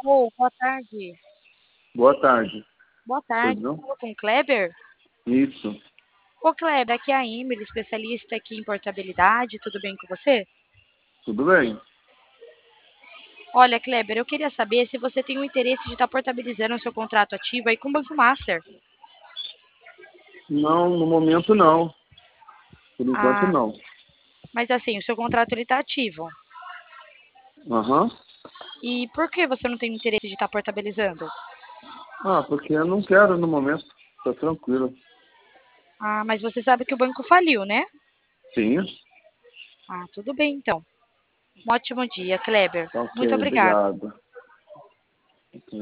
Ô, boa tarde. Boa tarde. Boa tarde. Tudo bom? Fala com o Kleber? Isso. Ô, Kleber, aqui é a Emily, especialista aqui em portabilidade. Tudo bem com você? Tudo bem? Olha, Kleber, eu queria saber se você tem o interesse de estar portabilizando o seu contrato ativo aí com o Banco Master. Não, no momento não. Por enquanto Ah, não. mas assim, o seu contrato ele está ativo. Aham. E por que você não tem interesse de estar portabilizando? Ah, porque eu não quero no momento. Tá tranquilo. Ah, mas você sabe que o banco faliu, né? Sim. Ah, tudo bem então. Um ótimo dia, Kleber. Ok, Muito obrigada. obrigado.